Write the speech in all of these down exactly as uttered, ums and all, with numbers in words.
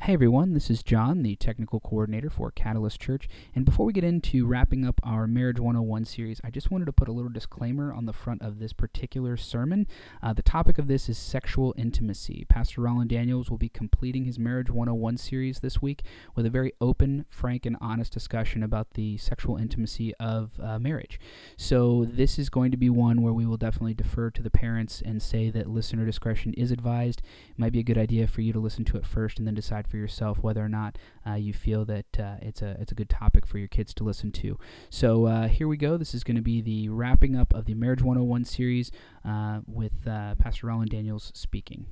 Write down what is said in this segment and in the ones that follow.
Hey everyone, this is John, the technical coordinator for Catalyst Church, and before we get into wrapping up our Marriage one oh one series, I just wanted to put a little disclaimer on the front of this particular sermon. Uh, the topic of this is sexual intimacy. Pastor Roland Daniels will be completing his Marriage one oh one series this week with a very open, frank, and honest discussion about the sexual intimacy of uh, marriage. So this is going to be one where we will definitely defer to the parents and say that listener discretion is advised. It might be a good idea for you to listen to it first and then decide for yourself whether or not uh, you feel that uh, it's a it's a good topic for your kids to listen to. So uh, here we go. This is going to be the wrapping up of the Marriage one oh one series uh, with uh, Pastor Roland Daniels speaking.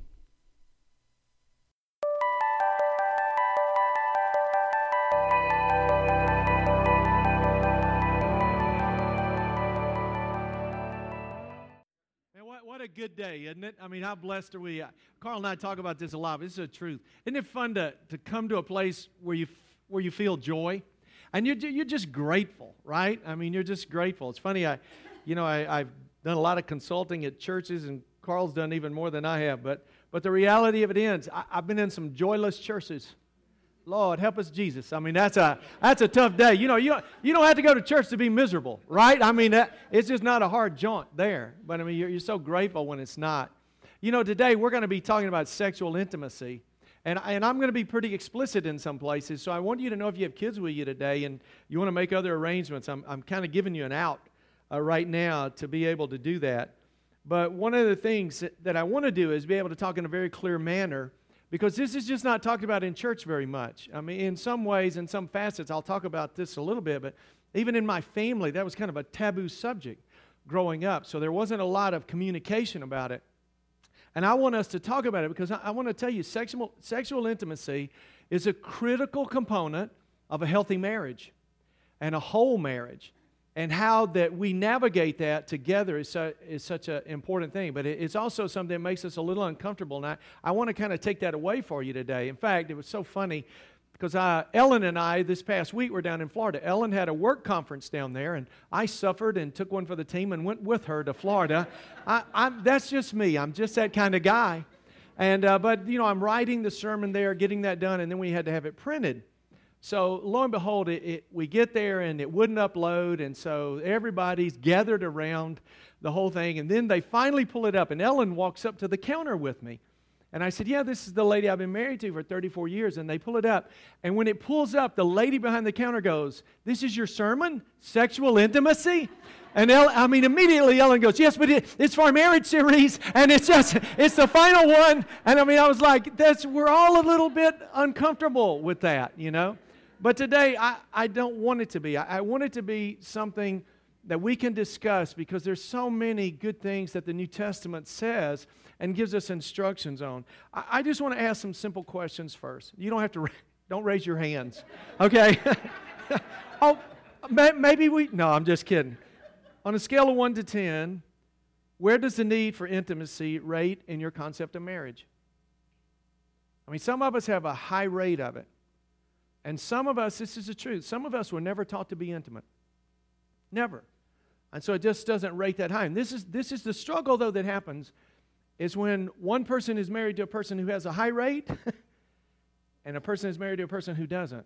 What a good day, isn't it? I mean, how blessed are we? Carl and I talk about this a lot, but this is the truth. Isn't it fun to, to come to a place where you where you feel joy? And you're, you're just grateful, right? I mean, you're just grateful. It's funny, I, you know, I, I've done a lot of consulting at churches, and Carl's done even more than I have, but but the reality of it is, I, I've been in some joyless churches. Lord, help us, Jesus. I mean, that's a that's a tough day. You know, you don't, you don't have to go to church to be miserable, right? I mean, that, it's just not a hard jaunt there. But, I mean, you're, you're so grateful when it's not. You know, today we're going to be talking about sexual intimacy. And, and I'm going to be pretty explicit in some places. So I want you to know, if you have kids with you today and you want to make other arrangements, I'm, I'm kind of giving you an out uh, right now to be able to do that. But one of the things that, that I want to do is be able to talk in a very clear manner, because this is just not talked about in church very much. I mean, in some ways, in some facets, I'll talk about this a little bit, but even in my family, that was kind of a taboo subject growing up. So there wasn't a lot of communication about it. And I want us to talk about it because I, I want to tell you, sexual, sexual intimacy is a critical component of a healthy marriage and a whole marriage. And how that we navigate that together is, so, is such an important thing. But it, it's also something that makes us a little uncomfortable. And I, I want to kind of take that away for you today. In fact, it was so funny because I, Ellen and I this past week were down in Florida. Ellen had a work conference down there, and I suffered and took one for the team and went with her to Florida. I, I'm, that's just me. I'm just that kind of guy. And uh, But, you know, I'm writing the sermon there, getting that done, and then we had to have it printed. So, lo and behold, it, it, we get there and it wouldn't upload, and so everybody's gathered around the whole thing, and then they finally pull it up, and Ellen walks up to the counter with me. And I said, yeah, this is the lady I've been married to for thirty-four years, and they pull it up. And when it pulls up, the lady behind the counter goes, this is your sermon? Sexual intimacy? And Ellen, I mean, immediately Ellen goes, yes, but it, it's for our marriage series, and it's just, it's the final one. And I mean, I was like, that's, we're all a little bit uncomfortable with that, you know? But today, I, I don't want it to be. I, I want it to be something that we can discuss, because there's so many good things that the New Testament says and gives us instructions on. I, I just want to ask some simple questions first. You don't have to, don't raise your hands, okay? oh, may, maybe we, no, I'm just kidding. On a scale of one to ten, where does the need for intimacy rate in your concept of marriage? I mean, some of us have a high rate of it. And some of us, this is the truth, some of us were never taught to be intimate. Never. And so it just doesn't rate that high. And this is this is the struggle, though, that happens, is when one person is married to a person who has a high rate and a person is married to a person who doesn't.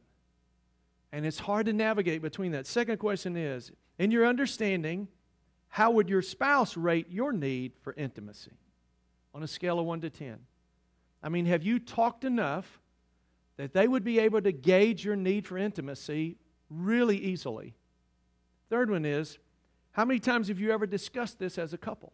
And it's hard to navigate between that. Second question is, in your understanding, how would your spouse rate your need for intimacy on a scale of one to ten? I mean, have you talked enough that they would be able to gauge your need for intimacy really easily? Third one is, how many times have you ever discussed this as a couple?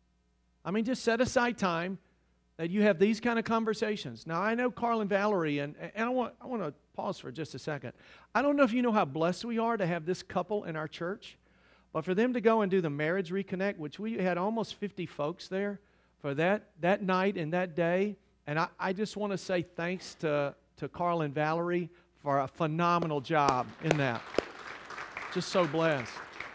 I mean, just set aside time that you have these kind of conversations. Now, I know Carl and Valerie, and, and I want, I want to pause for just a second. I don't know if you know how blessed we are to have this couple in our church, but for them to go and do the Marriage Reconnect, which we had almost fifty folks there for that, that night and that day, and I, I just want to say thanks to to Carl and Valerie for a phenomenal job in that. Just so blessed.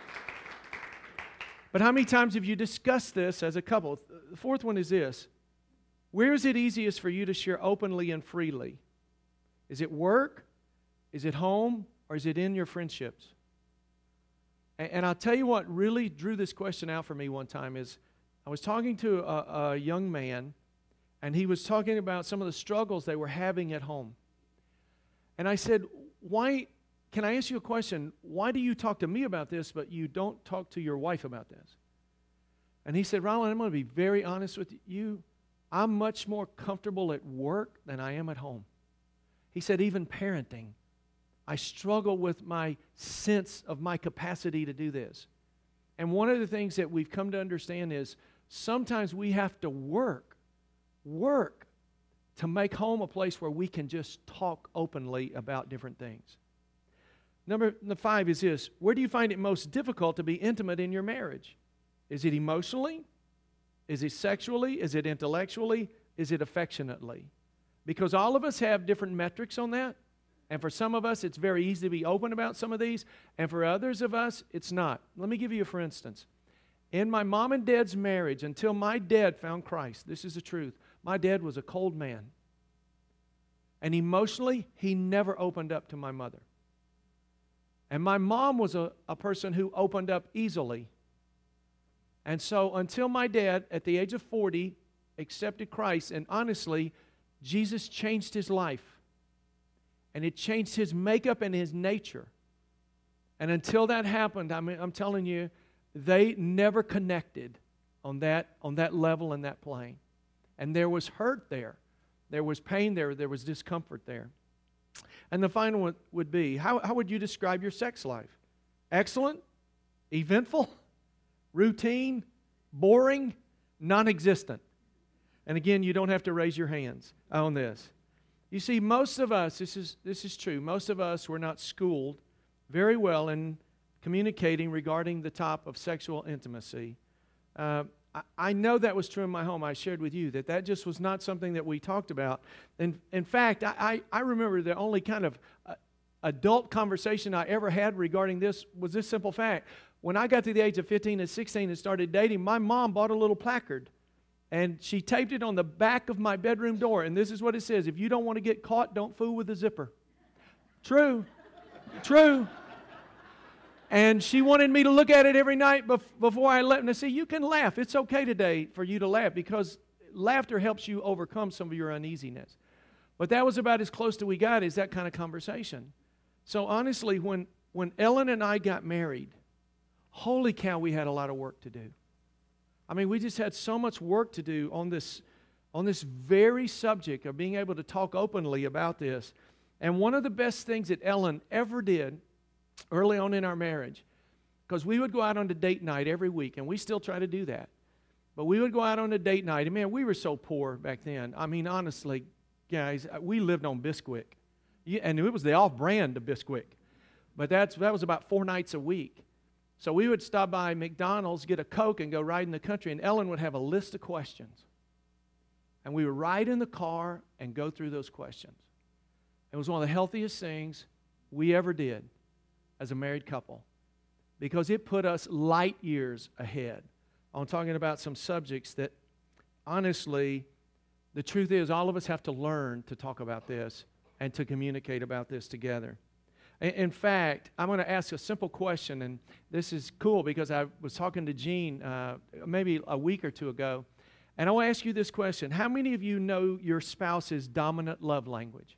But how many times have you discussed this as a couple? The fourth one is this. Where is it easiest for you to share openly and freely? Is it work? Is it home? Or is it in your friendships? And, and I'll tell you what really drew this question out for me one time is I was talking to a, a young man, and he was talking about some of the struggles they were having at home. And I said, why, can I ask you a question? Why do you talk to me about this, but you don't talk to your wife about this? And he said, Ryland, I'm going to be very honest with you. I'm much more comfortable at work than I am at home. He said, even parenting, I struggle with my sense of my capacity to do this. And one of the things that we've come to understand is sometimes we have to work, work to make home a place where we can just talk openly about different things. Number five is this. Where do you find it most difficult to be intimate in your marriage? Is it emotionally? Is it sexually? Is it intellectually? Is it affectionately? Because all of us have different metrics on that. And for some of us, it's very easy to be open about some of these. And for others of us, it's not. Let me give you a for instance. In my mom and dad's marriage, until my dad found Christ, this is the truth, my dad was a cold man. And emotionally, he never opened up to my mother. And my mom was a, a person who opened up easily. And so until my dad, at the age of forty, accepted Christ, and honestly, Jesus changed his life. And it changed his makeup and his nature. And until that happened, I mean, I'm telling you, they never connected on that, on that level and that plane. And there was hurt there. There was pain there. There was discomfort there. And the final one would be, how, how would you describe your sex life? Excellent? Eventful? Routine? Boring? Non-existent? And again, you don't have to raise your hands on this. You see, most of us, this is, this is true, most of us were not schooled very well in communicating regarding the top of sexual intimacy. Uh, I, I know that was true in my home. I shared with you that that just was not something that we talked about. In, in fact, I, I, I remember the only kind of uh, adult conversation I ever had regarding this was this simple fact. When I got to the age of fifteen and sixteen and started dating, my mom bought a little placard. And she taped it on the back of my bedroom door. And this is what it says. If you don't want to get caught, don't fool with the zipper. True. True. And she wanted me to look at it every night bef- before I left. And I said, you can laugh. It's okay today for you to laugh because laughter helps you overcome some of your uneasiness. But that was about as close to we got is that kind of conversation. So honestly, when, when Ellen and I got married, holy cow, we had a lot of work to do. I mean, we just had so much work to do on this, on this very subject of being able to talk openly about this. And one of the best things that Ellen ever did early on in our marriage, because we would go out on a date night every week, and we still try to do that. But we would go out on a date night, and man, we were so poor back then. I mean, honestly, guys, we lived on Bisquick. And it was the off-brand of Bisquick. But that's, that was about four nights a week. So we would stop by McDonald's, get a Coke, and go ride in the country. And Ellen would have a list of questions. And we would ride in the car and go through those questions. It was one of the healthiest things we ever did as a married couple because it put us light years ahead on talking about some subjects that, honestly, the truth is all of us have to learn to talk about this and to communicate about this together. In fact, I'm going to ask a simple question, and this is cool because I was talking to Gene uh, maybe a week or two ago, and I want to ask you this question. How many of you know your spouse's dominant love language?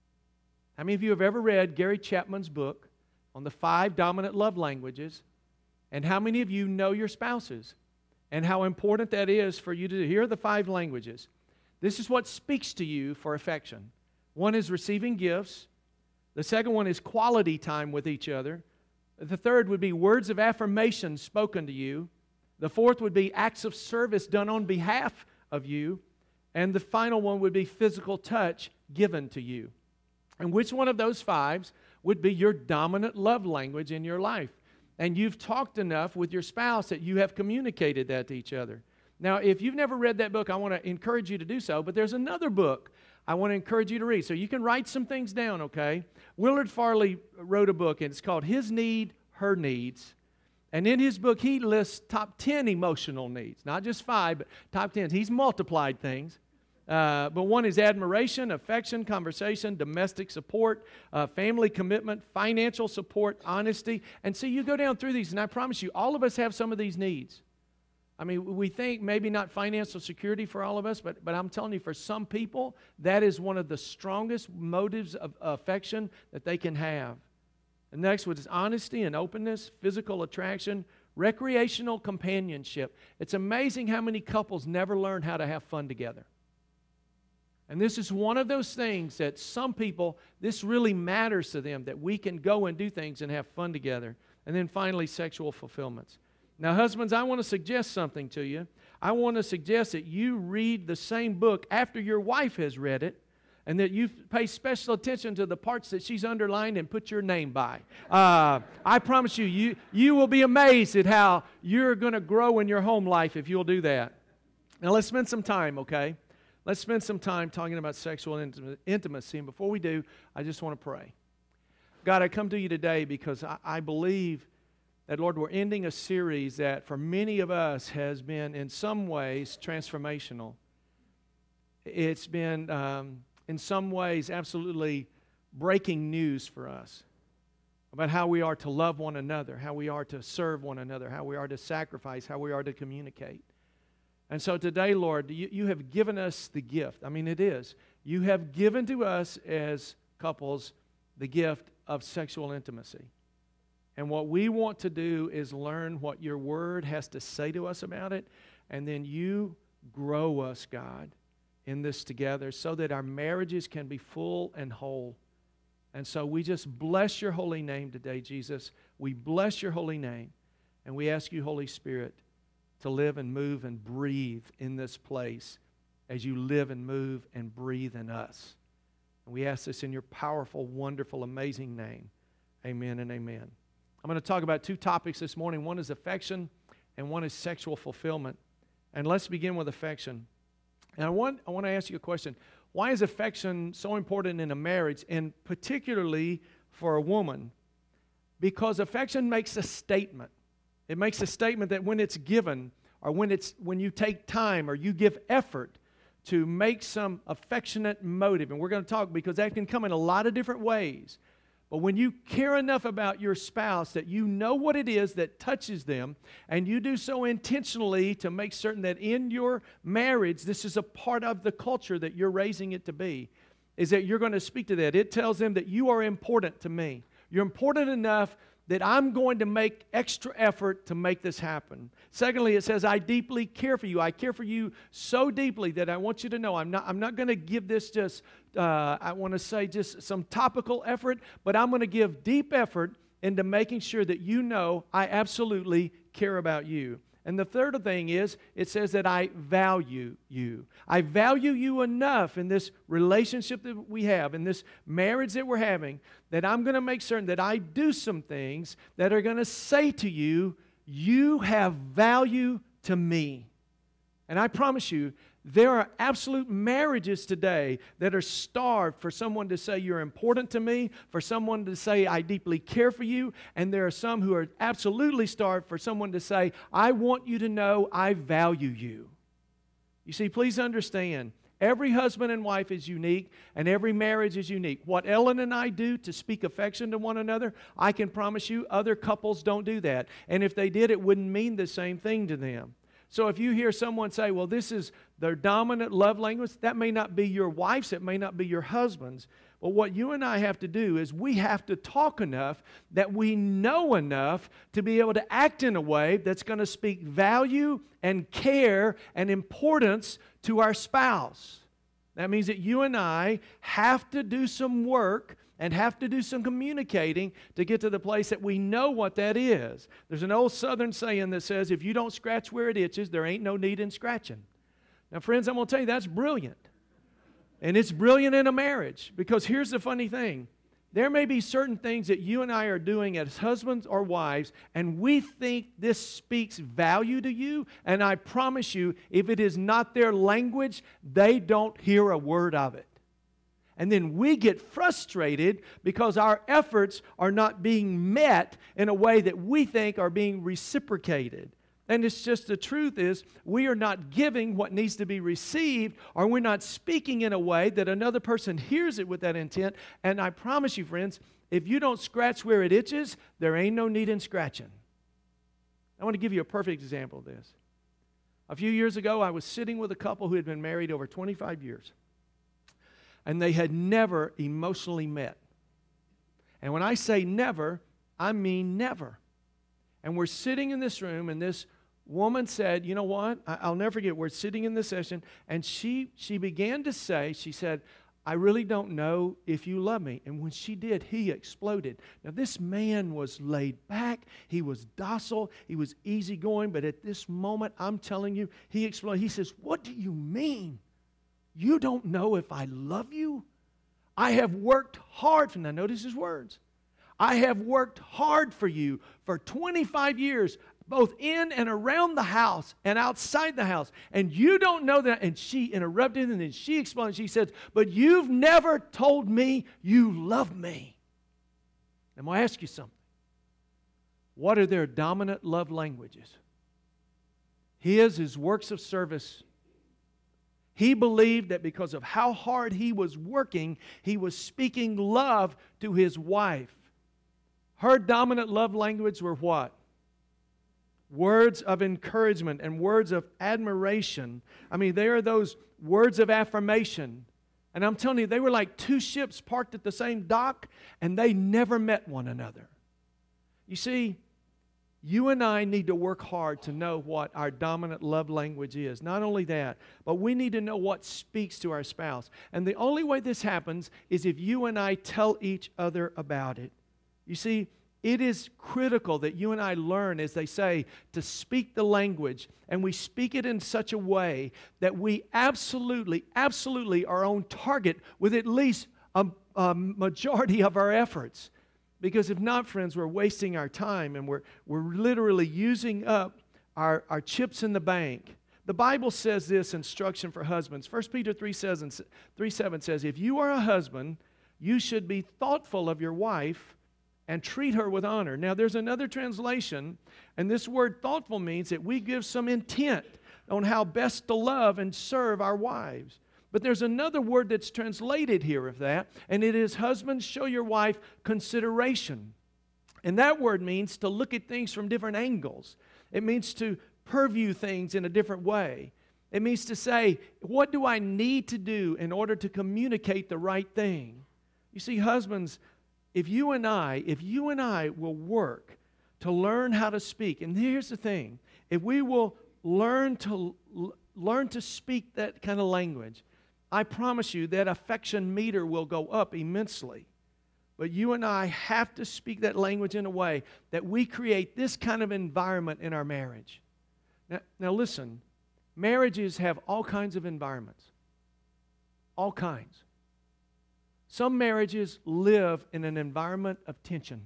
How many of you have ever read Gary Chapman's book on the five dominant love languages? And how many of you know your spouse's? And how important that is for you to hear the five languages. This is what speaks to you for affection. One is receiving gifts. The second one is quality time with each other. The third would be words of affirmation spoken to you. The fourth would be acts of service done on behalf of you. And the final one would be physical touch given to you. And which one of those fives would be your dominant love language in your life? And you've talked enough with your spouse that you have communicated that to each other. Now, if you've never read that book, I want to encourage you to do so. But there's another book I want to encourage you to read. So you can write some things down, okay? Willard Farley wrote a book, and it's called His Need, Her Needs. And in his book, he lists top ten emotional needs. Not just five, but top ten. He's multiplied things. Uh, but one is admiration, affection, conversation, domestic support, uh, family commitment, financial support, honesty. And so you go down through these, and I promise you, all of us have some of these needs. I mean, we think maybe not financial security for all of us, but, but I'm telling you, for some people, that is one of the strongest motives of affection that they can have. The next one is honesty and openness, physical attraction, recreational companionship. It's amazing how many couples never learn how to have fun together. And this is one of those things that some people, this really matters to them, that we can go and do things and have fun together. And then finally, sexual fulfillments. Now, husbands, I want to suggest something to you. I want to suggest that you read the same book after your wife has read it, and that you pay special attention to the parts that she's underlined and put your name by. Uh, I promise you, you, you will be amazed at how you're going to grow in your home life if you'll do that. Now, let's spend some time, okay? Let's spend some time talking about sexual intim- intimacy. And before we do, I just want to pray. God, I come to you today because I, I believe that, Lord, we're ending a series that for many of us has been in some ways transformational. It's been um, in some ways absolutely breaking news for us about how we are to love one another, how we are to serve one another, how we are to sacrifice, how we are to communicate. And so today, Lord, you, you have given us the gift. I mean, it is. You have given to us as couples the gift of sexual intimacy. And what we want to do is learn what your word has to say to us about it, and then you grow us, God, in this together so that our marriages can be full and whole. And so we just bless your holy name today, Jesus. We bless your holy name, and we ask you, Holy Spirit, to live and move and breathe in this place as you live and move and breathe in us. And we ask this in your powerful, wonderful, amazing name. Amen and amen. I'm going to talk about two topics this morning. One is affection and one is sexual fulfillment. And let's begin with affection. And I want, I want to ask you a question. Why is affection so important in a marriage, and particularly for a woman? Because affection makes a statement. It makes a statement that when it's given, or when it's when you take time or you give effort to make some affectionate motive. And we're going to talk because that can come in a lot of different ways. But when you care enough about your spouse that you know what it is that touches them, and you do so intentionally to make certain that in your marriage, this is a part of the culture that you're raising it to be, is that you're going to speak to that. It tells them that you are important to me. You're important enough that I'm going to make extra effort to make this happen. Secondly, it says, I deeply care for you. I care for you so deeply that I want you to know I'm not, I'm not going to give this just, uh, I want to say just some topical effort, but I'm going to give deep effort into making sure that you know I absolutely care about you. And the third thing is, it says that I value you. I value you enough in this relationship that we have, in this marriage that we're having, that I'm going to make certain that I do some things that are going to say to you, you have value to me. And I promise you, there are absolute marriages today that are starved for someone to say you're important to me, for someone to say I deeply care for you, and there are some who are absolutely starved for someone to say I want you to know I value you. You see, please understand, every husband and wife is unique, and every marriage is unique. What Ellen and I do to speak affection to one another, I can promise you other couples don't do that. And if they did, it wouldn't mean the same thing to them. So if you hear someone say, well, this is their dominant love language, that may not be your wife's, it may not be your husband's. But what you and I have to do is we have to talk enough that we know enough to be able to act in a way that's going to speak value and care and importance to our spouse. That means that you and I have to do some work and have to do some communicating to get to the place that we know what that is. There's an old Southern saying that says, if you don't scratch where it itches, there ain't no need in scratching. Now, friends, I'm going to tell you, that's brilliant. And it's brilliant in a marriage, because here's the funny thing. There may be certain things that you and I are doing as husbands or wives, and we think this speaks value to you, and I promise you, if it is not their language, they don't hear a word of it. And then we get frustrated because our efforts are not being met in a way that we think are being reciprocated. And it's just the truth is we are not giving what needs to be received, or we're not speaking in a way that another person hears it with that intent. And I promise you, friends, if you don't scratch where it itches, there ain't no need in scratching. I want to give you a perfect example of this. A few years ago, I was sitting with a couple who had been married over twenty-five years, and they had never emotionally met. And when I say never, I mean never. And we're sitting in this room, and this woman said, you know what? I, I'll never forget, we're sitting in this session, and she, she began to say, she said, I really don't know if you love me. And when she did, he exploded. Now, this man was laid back. He was docile. He was easygoing. But at this moment, I'm telling you, he exploded. He says, what do you mean? You don't know if I love you? I have worked hard for, now notice his words. I have worked hard for you for twenty-five years, both in and around the house and outside the house. And you don't know that. And she interrupted, and then she explained. She said, but you've never told me you love me. I'm going to ask you something. What are their dominant love languages? His is works of service. He believed that because of how hard he was working, he was speaking love to his wife. Her dominant love language were what? Words of encouragement and words of admiration. I mean, they are those words of affirmation. And I'm telling you, they were like two ships parked at the same dock, and they never met one another. You see, you and I need to work hard to know what our dominant love language is. Not only that, but we need to know what speaks to our spouse. And the only way this happens is if you and I tell each other about it. You see, it is critical that you and I learn, as they say, to speak the language, and we speak it in such a way that we absolutely, absolutely are on target with at least a, a majority of our efforts. Because if not, friends, we're wasting our time, and we're, we're literally using up our, our chips in the bank. The Bible says this instruction for husbands. First Peter three seven says, if you are a husband, you should be thoughtful of your wife and treat her with honor. Now, there's another translation, and this word thoughtful means that we give some intent on how best to love and serve our wives. But there's another word that's translated here of that, and it is, husbands, show your wife consideration. And that word means to look at things from different angles. It means to purview things in a different way. It means to say, what do I need to do in order to communicate the right thing? You see, husbands, If you and I, if you and I will work to learn how to speak, and here's the thing, if we will learn to learn to speak that kind of language, I promise you that affection meter will go up immensely. But you and I have to speak that language in a way that we create this kind of environment in our marriage. Now, now listen, marriages have all kinds of environments. All kinds. Some marriages live in an environment of tension.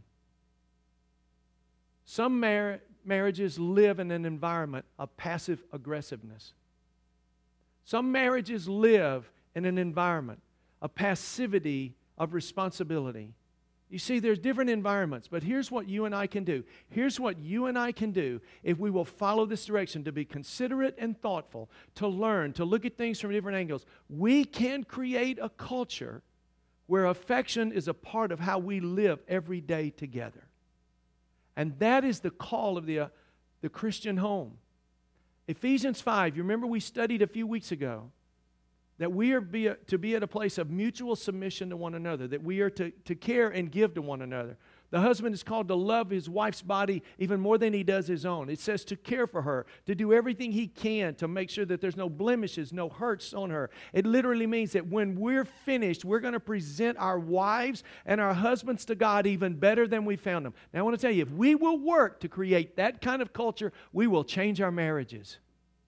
Some mar- marriages live in an environment of passive aggressiveness. Some marriages live in an environment of passivity of responsibility. You see, there's different environments, but here's what you and I can do. Here's what you and I can do if we will follow this direction, to be considerate and thoughtful, to learn, to look at things from different angles. We can create a culture where affection is a part of how we live every day together. And that is the call of the, uh, the Christian home. Ephesians five, you remember we studied a few weeks ago that we are be a, to be at a place of mutual submission to one another, that we are to, to care and give to one another. The husband is called to love his wife's body even more than he does his own. It says to care for her, to do everything he can to make sure that there's no blemishes, no hurts on her. It literally means that when we're finished, we're going to present our wives and our husbands to God even better than we found them. Now I want to tell you, if we will work to create that kind of culture, we will change our marriages.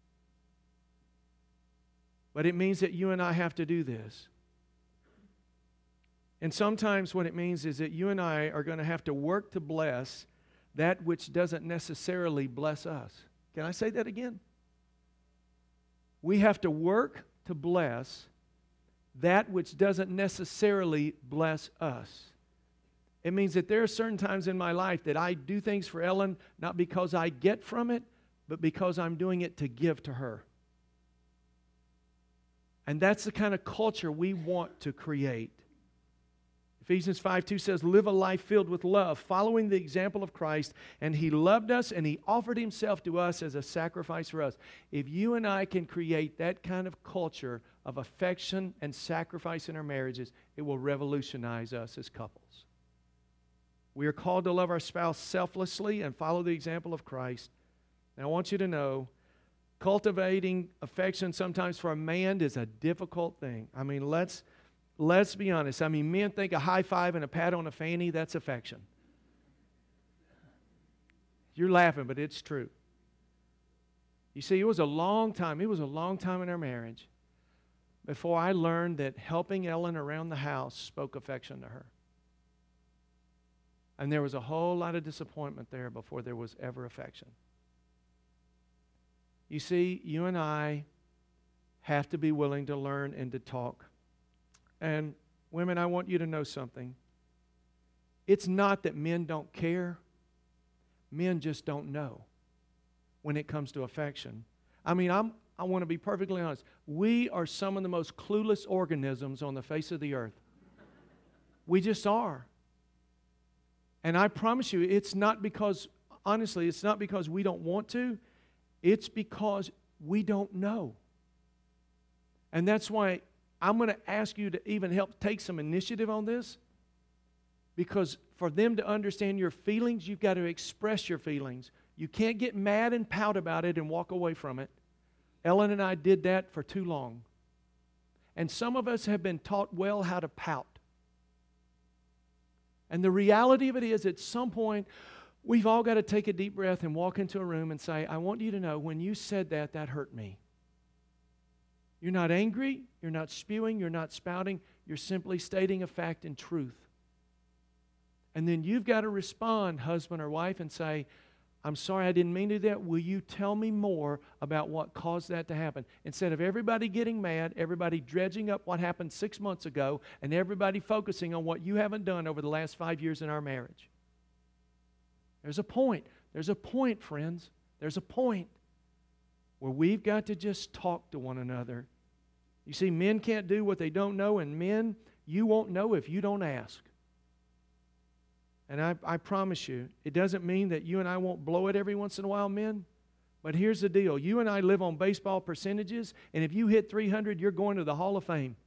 But it means that you and I have to do this. And sometimes what it means is that you and I are going to have to work to bless that which doesn't necessarily bless us. Can I say that again? We have to work to bless that which doesn't necessarily bless us. It means that there are certain times in my life that I do things for Ellen not because I get from it, but because I'm doing it to give to her. And that's the kind of culture we want to create. Ephesians five two says, live a life filled with love, following the example of Christ, and He loved us and He offered Himself to us as a sacrifice for us. If you and I can create that kind of culture of affection and sacrifice in our marriages, it will revolutionize us as couples. We are called to love our spouse selflessly and follow the example of Christ. And I want you to know, cultivating affection sometimes for a man is a difficult thing. I mean, let's let's be honest. I mean, men think a high five and a pat on the fanny, that's affection. You're laughing, but it's true. You see, it was a long time, it was a long time in our marriage before I learned that helping Ellen around the house spoke affection to her. And there was a whole lot of disappointment there before there was ever affection. You see, you and I have to be willing to learn and to talk. And women, I want you to know something. It's not that men don't care. Men just don't know when it comes to affection. I mean, I'm, I want to be perfectly honest. We are some of the most clueless organisms on the face of the earth. We just are. And I promise you, it's not because, honestly, it's not because we don't want to. It's because we don't know. And that's why I'm going to ask you to even help take some initiative on this. Because for them to understand your feelings, you've got to express your feelings. You can't get mad and pout about it and walk away from it. Ellen and I did that for too long. And some of us have been taught well how to pout. And the reality of it is, at some point, we've all got to take a deep breath and walk into a room and say, I want you to know, when you said that, that hurt me. You're not angry, you're not spewing, you're not spouting, you're simply stating a fact and truth. And then you've got to respond, husband or wife, and say, I'm sorry, I didn't mean to do that. Will you tell me more about what caused that to happen? Instead of everybody getting mad, everybody dredging up what happened six months ago, and everybody focusing on what you haven't done over the last five years in our marriage. There's a point. There's a point, friends. There's a point where we've got to just talk to one another. You see, men can't do what they don't know, and men, you won't know if you don't ask. And I, I promise you, it doesn't mean that you and I won't blow it every once in a while, men. But here's the deal. You and I live on baseball percentages, and if you hit three hundred, you're going to the Hall of Fame.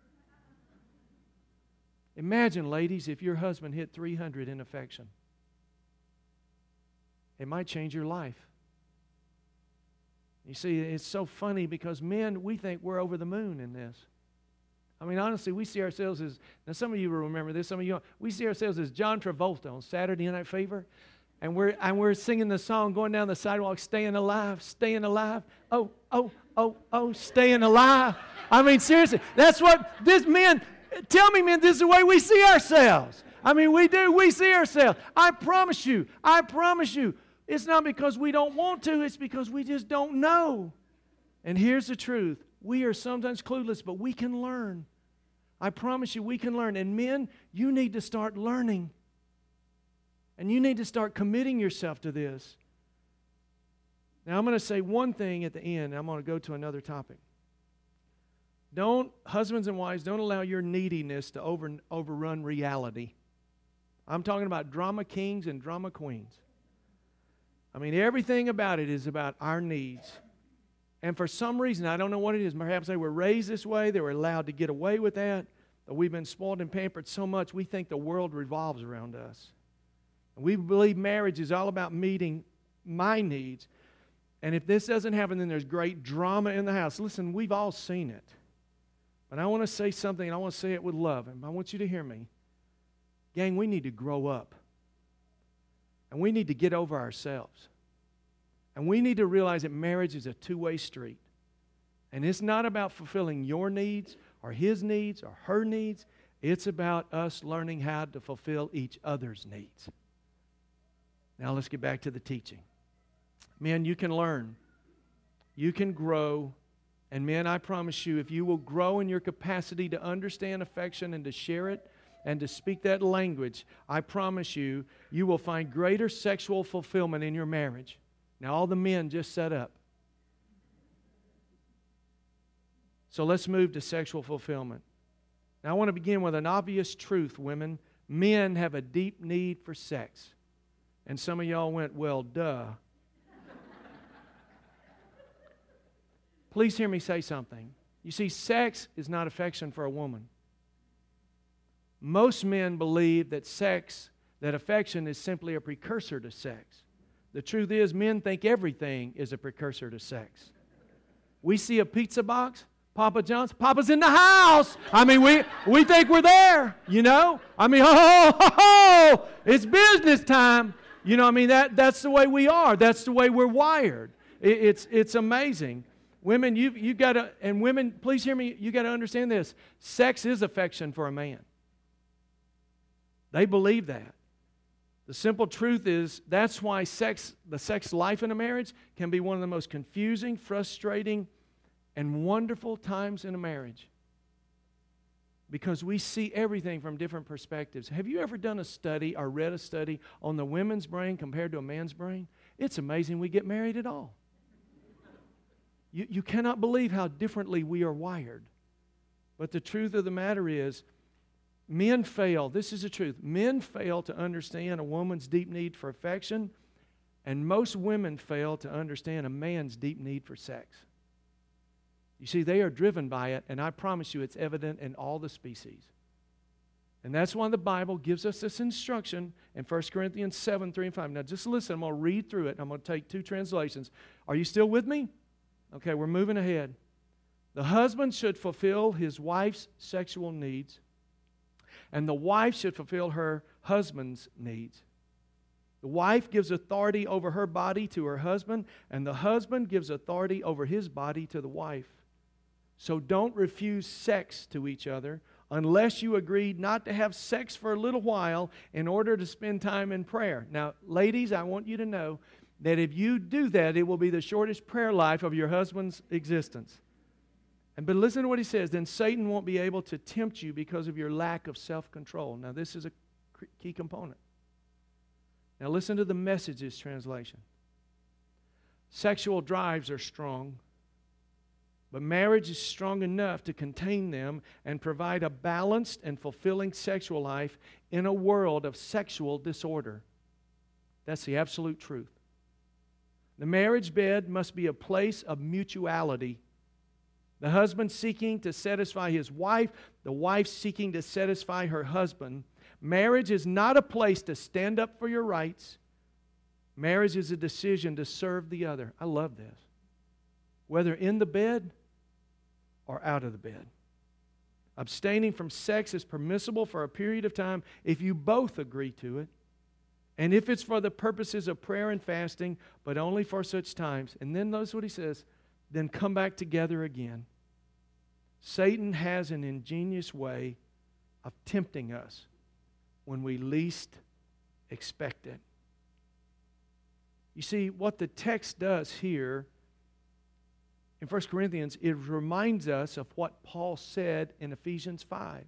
Imagine, ladies, if your husband hit three hundred in affection. It might change your life. You see, it's so funny because men, we think we're over the moon in this. I mean, honestly, we see ourselves as, now some of you will remember this, some of you don't. We see ourselves as John Travolta on Saturday Night Fever, and we're, and we're singing the song, going down the sidewalk, staying alive, staying alive, oh, oh, oh, oh, staying alive. I mean, seriously, that's what this men, tell me, men, this is the way we see ourselves. I mean, we do, we see ourselves. I promise you, I promise you, it's not because we don't want to, it's because we just don't know. And here's the truth. We are sometimes clueless, but we can learn. I promise you, we can learn. And men, you need to start learning. And you need to start committing yourself to this. Now, I'm going to say one thing at the end, and I'm going to go to another topic. Don't, husbands and wives, don't allow your neediness to over, overrun reality. I'm talking about drama kings and drama queens. I mean, everything about it is about our needs. And for some reason, I don't know what it is, perhaps they were raised this way, they were allowed to get away with that, but we've been spoiled and pampered so much, we think the world revolves around us. And we believe marriage is all about meeting my needs. And if this doesn't happen, then there's great drama in the house. Listen, we've all seen it. But I want to say something, and I want to say it with love, and I want you to hear me. Gang, we need to grow up. And we need to get over ourselves. And we need to realize that marriage is a two-way street. And it's not about fulfilling your needs or his needs or her needs. It's about us learning how to fulfill each other's needs. Now let's get back to the teaching. Men, you can learn. You can grow. And men, I promise you, if you will grow in your capacity to understand affection and to share it and to speak that language, I promise you, you will find greater sexual fulfillment in your marriage. Now, all the men just set up. So let's move to sexual fulfillment. Now, I want to begin with an obvious truth, women. Men have a deep need for sex. And some of y'all went, well, duh. Please hear me say something. You see, sex is not affection for a woman. Most men believe that sex, that affection is simply a precursor to sex. The truth is, men think everything is a precursor to sex. We see a pizza box, Papa John's, Papa's in the house. I mean, we, we think we're there, you know? I mean, ho, ho, ho, ho, it's business time. You know, I mean, that, that's the way we are. That's the way we're wired. It, it's, it's amazing. Women, you you got to, and women, please hear me, you got to understand this. Sex is affection for a man. They believe that. The simple truth is that's why sex, the sex life in a marriage can be one of the most confusing, frustrating, and wonderful times in a marriage. Because we see everything from different perspectives. Have you ever done a study or read a study on the women's brain compared to a man's brain? It's amazing we get married at all. You, you cannot believe how differently we are wired. But the truth of the matter is, men fail, this is the truth, men fail to understand a woman's deep need for affection, and most women fail to understand a man's deep need for sex. You see, they are driven by it, and I promise you it's evident in all the species. And that's why the Bible gives us this instruction in First Corinthians seven, three and five. Now just listen, I'm going to read through it. I'm going to take two translations. Are you still with me? Okay, we're moving ahead. The husband should fulfill his wife's sexual needs, and the wife should fulfill her husband's needs. The wife gives authority over her body to her husband, and the husband gives authority over his body to the wife. So don't refuse sex to each other unless you agreed not to have sex for a little while in order to spend time in prayer. Now, ladies, I want you to know that if you do that, it will be the shortest prayer life of your husband's existence. And but listen to what he says. Then Satan won't be able to tempt you because of your lack of self-control. Now, this is a key component. Now, listen to the Message's translation. Sexual drives are strong, but marriage is strong enough to contain them and provide a balanced and fulfilling sexual life in a world of sexual disorder. That's the absolute truth. The marriage bed must be a place of mutuality. The husband seeking to satisfy his wife, the wife seeking to satisfy her husband. Marriage is not a place to stand up for your rights. Marriage is a decision to serve the other. I love this. Whether in the bed or out of the bed. Abstaining from sex is permissible for a period of time if you both agree to it. And if it's for the purposes of prayer and fasting, but only for such times. And then notice what he says, then come back together again. Satan has an ingenious way of tempting us when we least expect it. You see, what the text does here in First Corinthians, it reminds us of what Paul said in Ephesians five.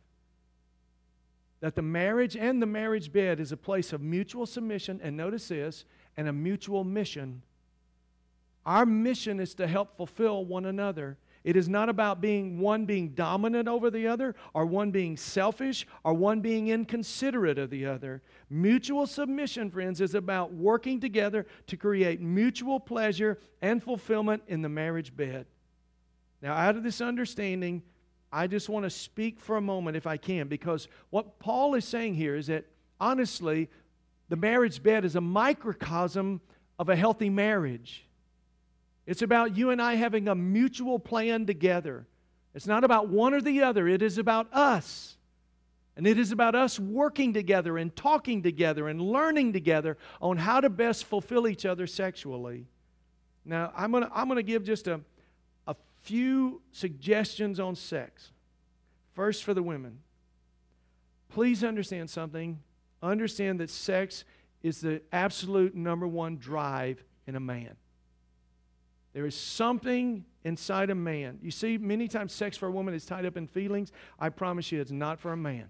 That the marriage and the marriage bed is a place of mutual submission, and notice this, and a mutual mission. Our mission is to help fulfill one another. It is not about being one being dominant over the other, or one being selfish, or one being inconsiderate of the other. Mutual submission, friends, is about working together to create mutual pleasure and fulfillment in the marriage bed. Now, out of this understanding, I just want to speak for a moment, if I can, because what Paul is saying here is that, honestly, the marriage bed is a microcosm of a healthy marriage. It's about you and I having a mutual plan together. It's not about one or the other. It is about us. And it is about us working together and talking together and learning together on how to best fulfill each other sexually. Now, I'm going to I'm going to give just a, a few suggestions on sex. First, for the women. Please understand something. Understand that sex is the absolute number one drive in a man. There is something inside a man. You see, many times sex for a woman is tied up in feelings. I promise you it's not for a man.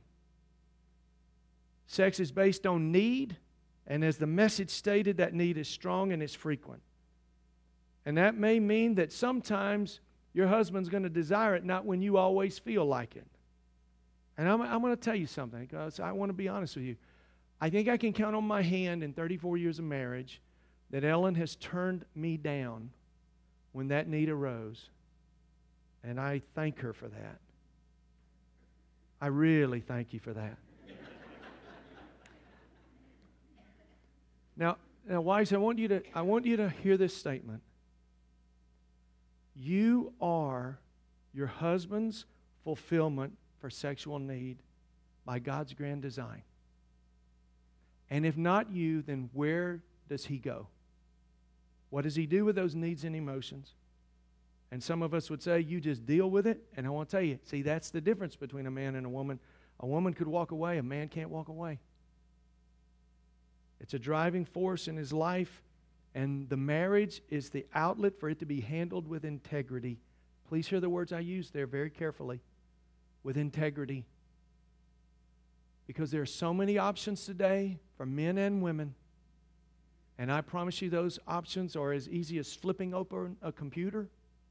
Sex is based on need, and as the message stated, that need is strong and it's frequent. And that may mean that sometimes your husband's going to desire it not when you always feel like it. And I'm, I'm going to tell you something, because I want to be honest with you. I think I can count on my hand in thirty-four years of marriage that Ellen has turned me down when that need arose. And I thank her for that. I really thank you for that. now, now, wives, I want you to I want you to hear this statement. You are your husband's fulfillment for sexual need by God's grand design. And if not you, then where does he go? What does he do with those needs and emotions? And some of us would say, you just deal with it. And I want to tell you, see, that's the difference between a man and a woman. A woman could walk away. A man can't walk away. It's a driving force in his life. And the marriage is the outlet for it to be handled with integrity. Please hear the words I use there very carefully. With integrity. Because there are so many options today for men and women. And I promise you those options are as easy as flipping open a computer.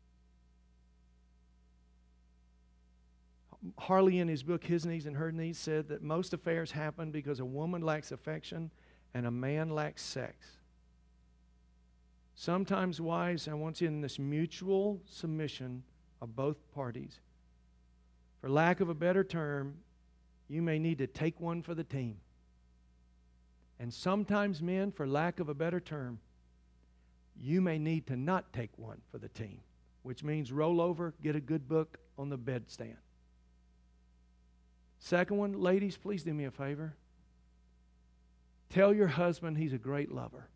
Harley, in his book, His Needs and Her Needs, said that most affairs happen because a woman lacks affection and a man lacks sex. Sometimes, wives, I want you in this mutual submission of both parties. For lack of a better term, you may need to take one for the team. And sometimes, men, for lack of a better term, you may need to not take one for the team, which means roll over, get a good book on the bedstand. Second one, ladies, please do me a favor. Tell your husband he's a great lover.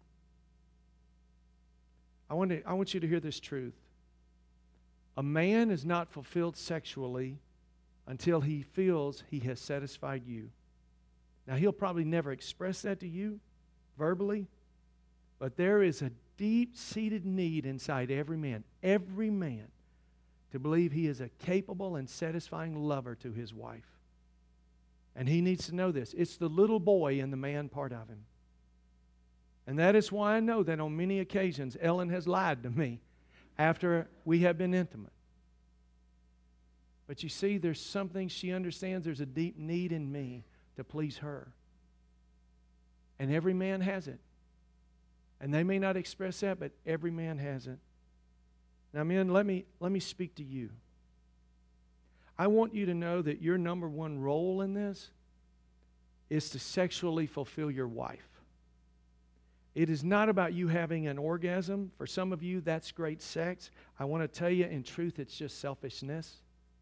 I want to, I want you to hear this truth. A man is not fulfilled sexually until he feels he has satisfied you. Now, he'll probably never express that to you verbally, but there is a deep-seated need inside every man, every man, to believe he is a capable and satisfying lover to his wife. And he needs to know this. It's the little boy in the man part of him. And that is why I know that on many occasions Ellen has lied to me after we have been intimate. But you see, there's something she understands. There's a deep need in me to please her. And every man has it. And they may not express that, but every man has it. Now, men, let me, let me speak to you. I want you to know that your number one role in this is to sexually fulfill your wife. It is not about you having an orgasm. For some of you, that's great sex. I want to tell you, in truth, it's just selfishness.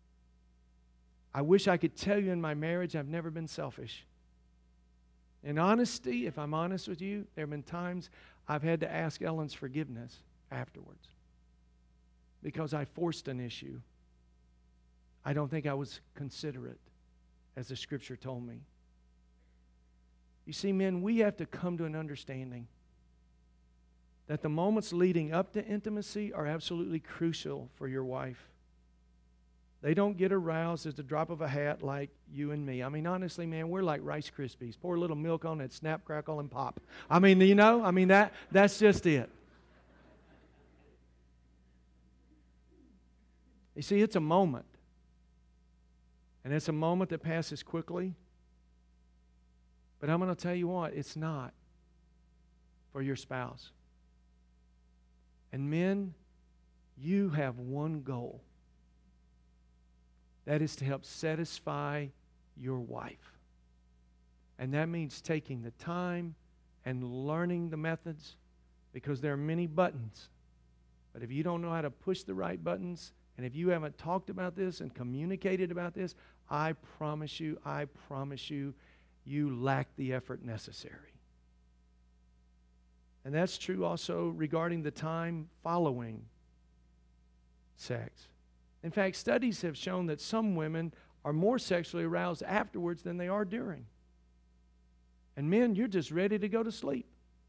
I wish I could tell you in my marriage I've never been selfish. In honesty, if I'm honest with you, there have been times I've had to ask Ellen's forgiveness afterwards because I forced an issue. I don't think I was considerate, as the Scripture told me. You see, men, we have to come to an understanding that the moments leading up to intimacy are absolutely crucial for your wife. They don't get aroused at the drop of a hat like you and me. I mean, honestly, man, we're like Rice Krispies. Pour a little milk on it, snap, crackle, and pop. I mean, you know, I mean, that that's just it. You see, it's a moment. And it's a moment that passes quickly. But I'm going to tell you what, it's not for your spouse. And men, you have one goal. That is to help satisfy your wife. And that means taking the time and learning the methods, because there are many buttons. But if you don't know how to push the right buttons, and if you haven't talked about this and communicated about this, I promise you, I promise you, you lack the effort necessary. And that's true also regarding the time following sex. In fact, studies have shown that some women are more sexually aroused afterwards than they are during. And men, you're just ready to go to sleep.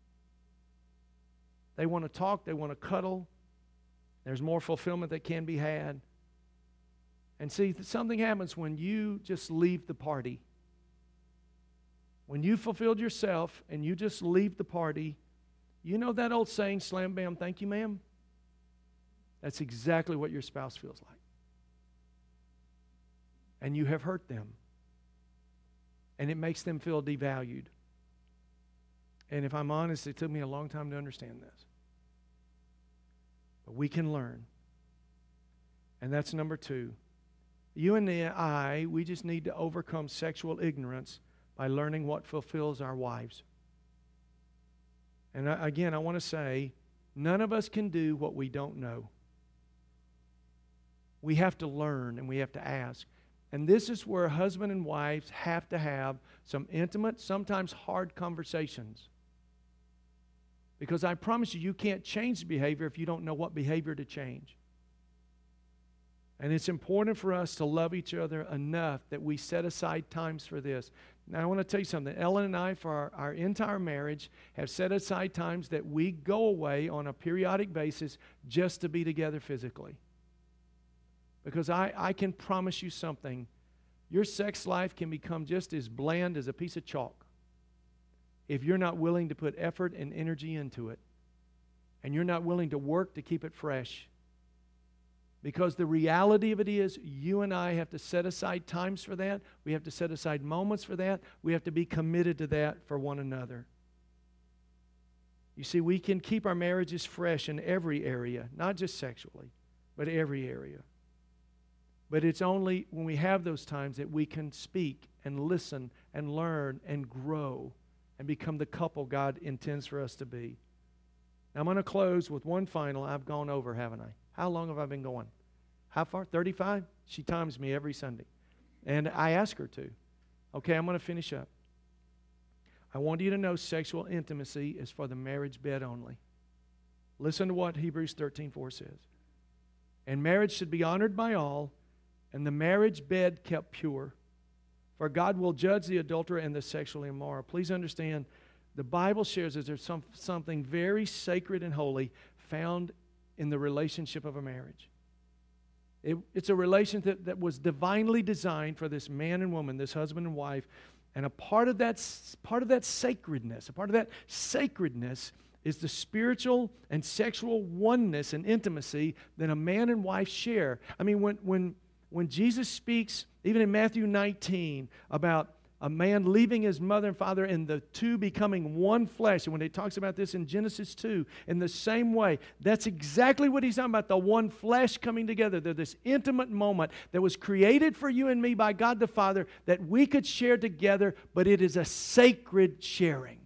They want to talk, they want to cuddle. There's more fulfillment that can be had. And see, something happens when you just leave the party. When you fulfilled yourself and you just leave the party, you know that old saying, slam, bam, thank you, ma'am? That's exactly what your spouse feels like. And you have hurt them. and it makes them feel devalued. And if I'm honest, it took me a long time to understand this. But we can learn. And that's number two. You and I, we just need to overcome sexual ignorance by learning what fulfills our wives. And I, again, I want to say, none of us can do what we don't know. We have to learn and we have to ask. And this is where husband and wives have to have some intimate, sometimes hard conversations. Because I promise you, you can't change behavior if you don't know what behavior to change. And it's important for us to love each other enough that we set aside times for this. Now, I want to tell you something. Ellen and I, for our, our entire marriage, have set aside times that we go away on a periodic basis just to be together physically. Because I, I can promise you something. Your sex life can become just as bland as a piece of chalk if you're not willing to put effort and energy into it. And you're not willing to work to keep it fresh. Because the reality of it is, you and I have to set aside times for that. We have to set aside moments for that. We have to be committed to that for one another. You see, we can keep our marriages fresh in every area, not just sexually, but every area. But it's only when we have those times that we can speak and listen and learn and grow and become the couple God intends for us to be. Now, I'm going to close with one final. I've gone over, haven't I? How long have I been going? How far? thirty-five? She times me every Sunday. And I ask her to. Okay, I'm going to finish up. I want you to know sexual intimacy is for the marriage bed only. Listen to what Hebrews thirteen four says. And marriage should be honored by all, and the marriage bed kept pure. For God will judge the adulterer and the sexually immoral. Please understand, the Bible shares that there's some, something very sacred and holy found in the relationship of a marriage. It, it's a relationship that, that was divinely designed for this man and woman, this husband and wife. And a part of that, part of that sacredness, a part of that sacredness is the spiritual and sexual oneness and intimacy that a man and wife share. I mean, when, when, when Jesus speaks, even in Matthew nineteen, about a man leaving his mother and father and the two becoming one flesh. And when he talks about this in Genesis two, in the same way, that's exactly what he's talking about, the one flesh coming together. There's this intimate moment that was created for you and me by God the Father that we could share together, but it is a sacred sharing.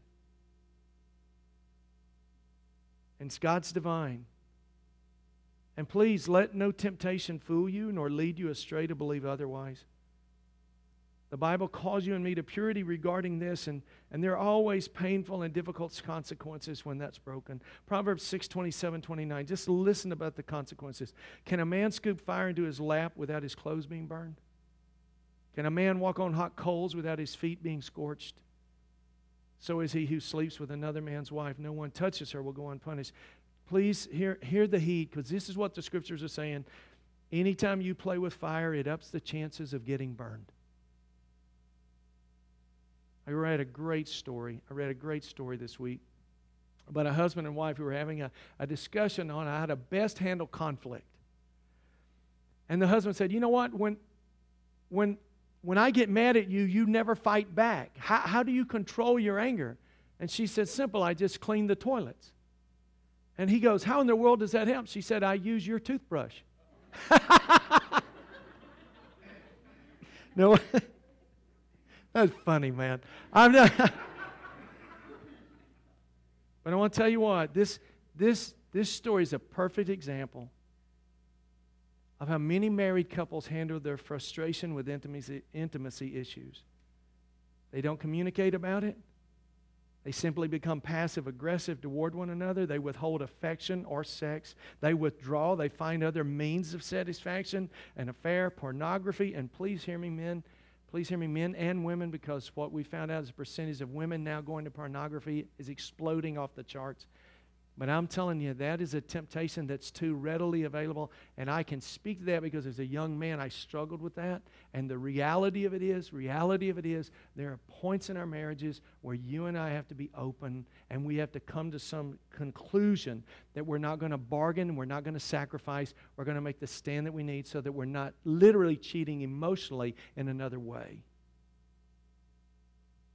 And it's God's divine. And please let no temptation fool you nor lead you astray to believe otherwise. The Bible calls you and me to purity regarding this, and, and there are always painful and difficult consequences when that's broken. Proverbs six twenty-seven, twenty-nine. Just listen about the consequences. Can a man scoop fire into his lap without his clothes being burned? Can a man walk on hot coals without his feet being scorched? So is he who sleeps with another man's wife. No one touches her will go unpunished. Please hear, hear the heat, because this is what the Scriptures are saying. Anytime you play with fire, it ups the chances of getting burned. I read a great story. I read a great story this week about a husband and wife who were having a, a discussion on how to best handle conflict. And the husband said, you know what, when, when, when I get mad at you, you never fight back. How, how do you control your anger? And she said, simple, I just clean the toilets. And he goes, how in the world does that help? She said, I use your toothbrush. No. That's funny, man. I'm not. But I want to tell you what, this, this, this story is a perfect example of how many married couples handle their frustration with intimacy, intimacy issues. They don't communicate about it. They simply become passive-aggressive toward one another. They withhold affection or sex. They withdraw. They find other means of satisfaction, an affair, pornography. And please hear me, men. Please hear me, men and women, because what we found out is the percentage of women now going to pornography is exploding off the charts. But I'm telling you, that is a temptation that's too readily available. And I can speak to that because as a young man, I struggled with that. And the reality of it is, reality of it is, there are points in our marriages where you and I have to be open and we have to come to some conclusion that we're not going to bargain, we're not going to sacrifice, we're going to make the stand that we need so that we're not literally cheating emotionally in another way.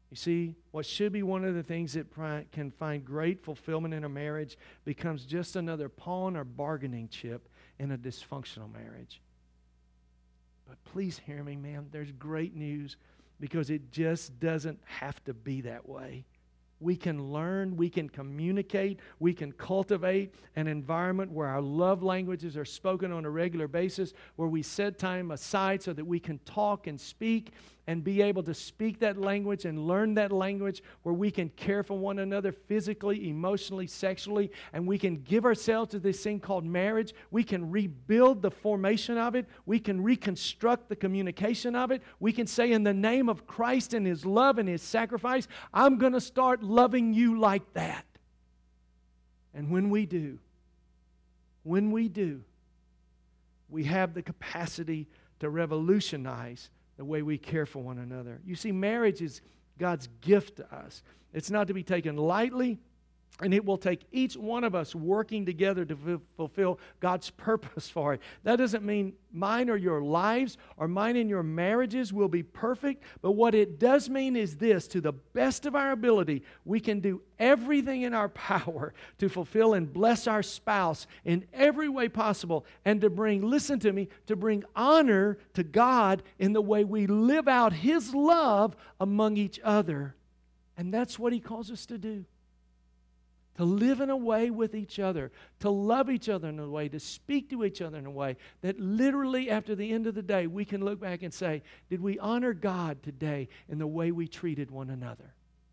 You see, what should be one of the things that can find great fulfillment in a marriage becomes just another pawn or bargaining chip in a dysfunctional marriage. But please hear me, man. There's great news because it just doesn't have to be that way. We can learn, we can communicate, we can cultivate an environment where our love languages are spoken on a regular basis, where we set time aside so that we can talk and speak and be able to speak that language and learn that language, where we can care for one another physically, emotionally, sexually, and we can give ourselves to this thing called marriage. We can rebuild the formation of it. We can reconstruct the communication of it. We can say, in the name of Christ and His love and His sacrifice, I'm going to start loving you like that. And when we do, when we do, we have the capacity to revolutionize the way we care for one another. You see, marriage is God's gift to us. It's not to be taken lightly, and it will take each one of us working together to f- fulfill God's purpose for it. That doesn't mean mine or your lives or mine and your marriages will be perfect, but what it does mean is this: to the best of our ability, we can do everything in our power to fulfill and bless our spouse in every way possible, and to bring, listen to me, to bring honor to God in the way we live out His love among each other. And that's what He calls us to do. To live in a way with each other, to love each other in a way, to speak to each other in a way that literally after the end of the day we can look back and say, did we honor God today in the way we treated one another?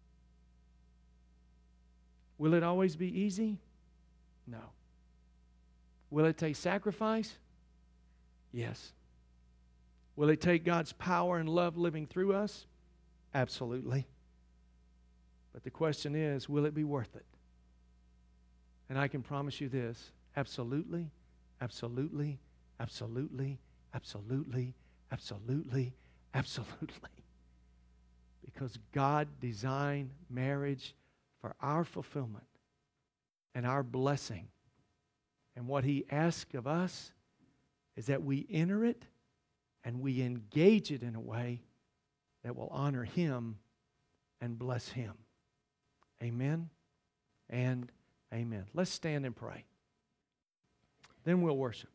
Will it always be easy? No. Will it take sacrifice? Yes. Will it take God's power and love living through us? Absolutely. But the question is, will it be worth it? And I can promise you this: absolutely, absolutely, absolutely, absolutely, absolutely, absolutely. Because God designed marriage for our fulfillment and our blessing. And what He asks of us is that we enter it and we engage it in a way that will honor Him and bless Him. Amen and amen. Let's stand and pray. Then we'll worship.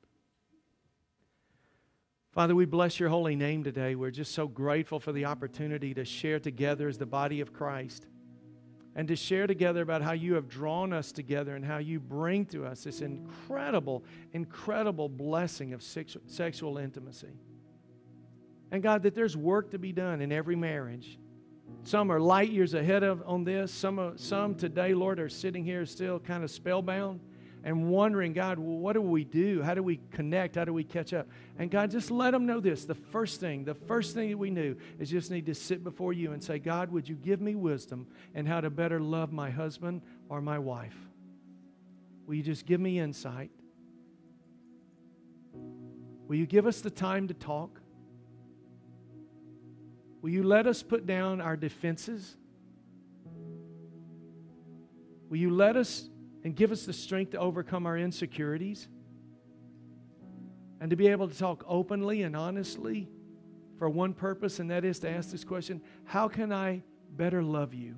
Father, we bless Your holy name today. We're just so grateful for the opportunity to share together as the body of Christ and to share together about how You have drawn us together and how You bring to us this incredible, incredible blessing of sexu- sexual intimacy. And God, that there's work to be done in every marriage. Some are light years ahead of on this. Some are, some today, Lord, are sitting here still kind of spellbound and wondering, God, well, what do we do? How do we connect? How do we catch up? And God, just let them know this. The first thing, the first thing that we knew is just need to sit before You and say, God, would You give me wisdom in how to better love my husband or my wife? Will You just give me insight? Will You give us the time to talk? Will You let us put down our defenses? Will You let us and give us the strength to overcome our insecurities? And to be able to talk openly and honestly for one purpose, and that is to ask this question: how can I better love You?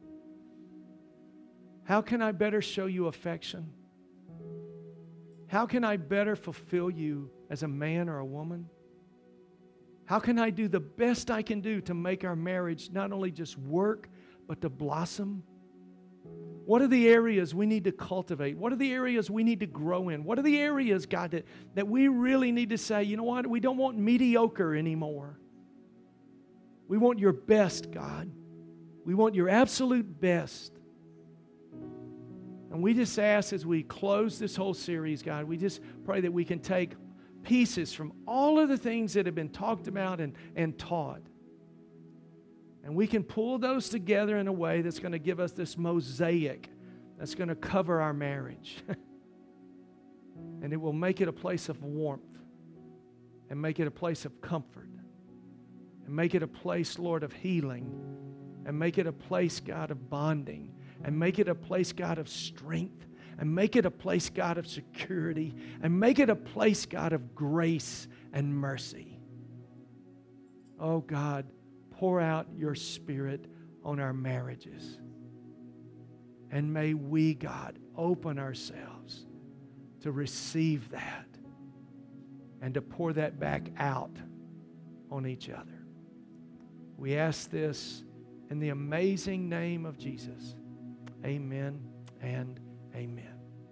How can I better show You affection? How can I better fulfill You as a man or a woman? How can I do the best I can do to make our marriage not only just work, but to blossom? What are the areas we need to cultivate? What are the areas we need to grow in? What are the areas, God, that, that we really need to say, you know what, we don't want mediocre anymore. We want Your best, God. We want Your absolute best. And we just ask as we close this whole series, God, we just pray that we can take pieces from all of the things that have been talked about and, and taught. And we can pull those together in a way that's going to give us this mosaic that's going to cover our marriage. And it will make it a place of warmth and make it a place of comfort and make it a place, Lord, of healing and make it a place, God, of bonding and make it a place, God, of strength and make it a place, God, of security and make it a place, God, of grace and mercy. Oh, God, pour out Your Spirit on our marriages. And may we, God, open ourselves to receive that and to pour that back out on each other. We ask this in the amazing name of Jesus. Amen and amen.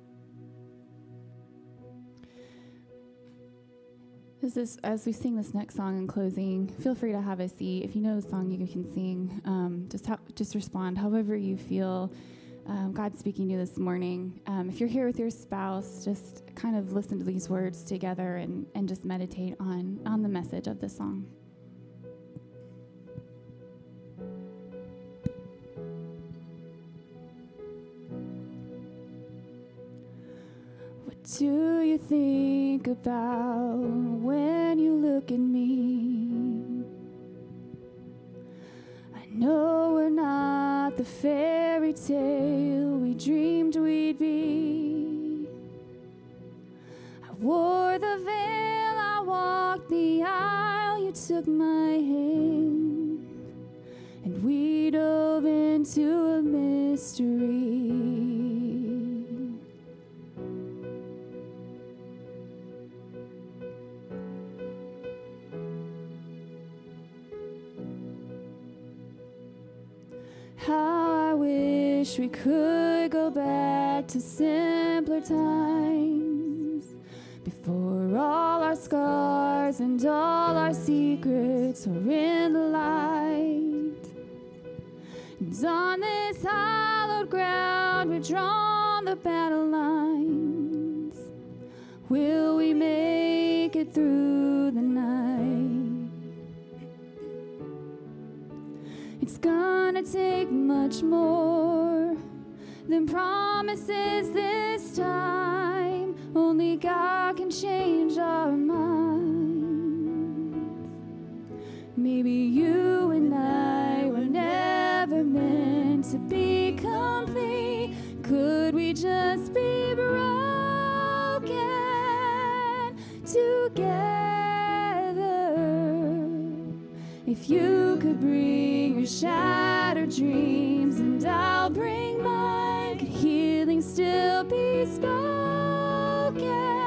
This is, as we sing this next song in closing, feel free to have a seat. If you know the song, you can sing. Um, just ha- just respond however you feel um, God's speaking to you this morning. Um, if you're here with your spouse, just kind of listen to these words together and, and just meditate on, on the message of the song. What do you think about when you look at me? I know we're not the fairy tale we dreamed we'd be. I wore the veil, I walked the aisle, you took my hand, and we dove into a mystery. How I wish we could go back to simpler times, before all our scars and all our secrets were in the light. And on this hallowed ground we've drawn the battle lines. Will we make it through the night? It's gonna take much more than promises this time. Only God can change our minds. Maybe you and I were never meant to be complete. Could we just be broken together? If you could bring your shattered dreams and I'll bring mine, could healing still be spoken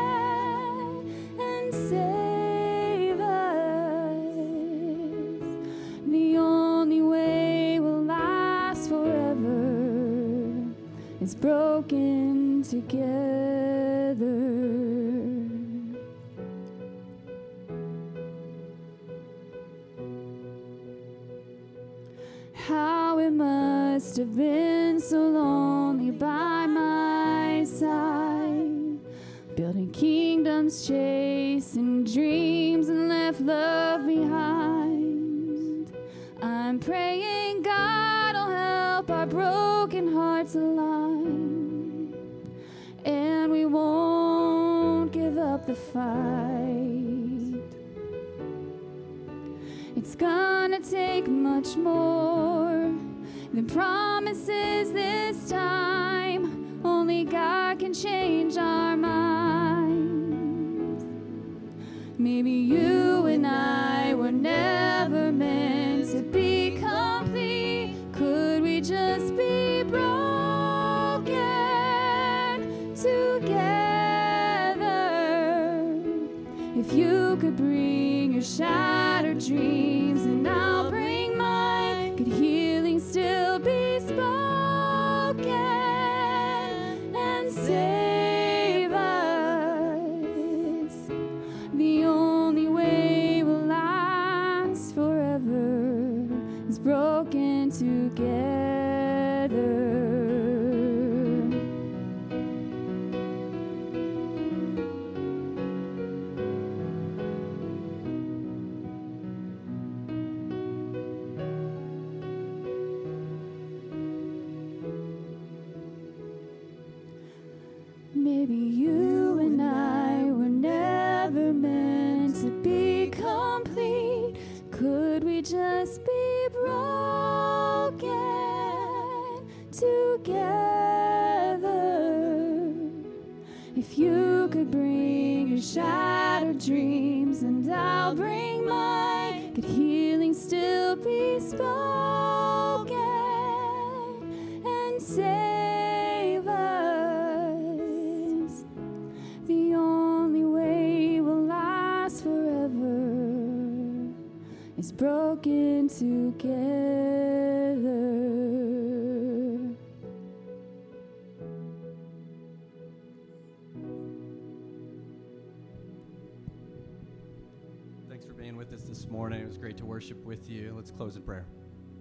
and save us? The only way will last forever is broken together. How it must have been so lonely by my side, building kingdoms, chasing dreams, and left love behind. I'm praying God will help our broken hearts align, and we won't give up the fight. It's gonna take much more than promises this time. Only God can change our minds. Maybe you and I were never meant to be complete. Could we just be broken together? If you could bring your shattered dreams and I'll bring mine, could healing still be spoken and save us? The only way will last forever is broken together. Maybe you and I were never meant to be complete. Could we just be broken together? If you could bring your shattered dreams and I'll bring mine, could healing still be spoken is broken together. Thanks for being with us this morning. It was great to worship with you. Let's close in prayer.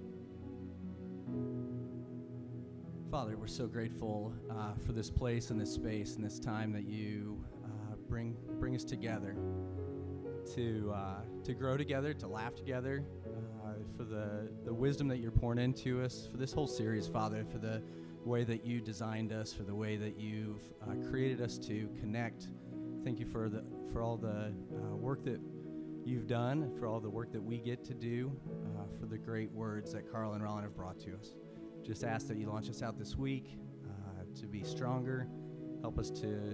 Father, we're so grateful uh, for this place and this space and this time that you uh, bring bring us together to uh, to grow together, to laugh together, uh, for the, the wisdom that you're pouring into us, for this whole series, Father, for the way that you designed us, for the way that you've uh, created us to connect. Thank you for the for all the uh, work that you've done, for all the work that we get to do, uh, for the great words that Carl and Rollin have brought to us. Just ask that you launch us out this week uh, to be stronger. Help us to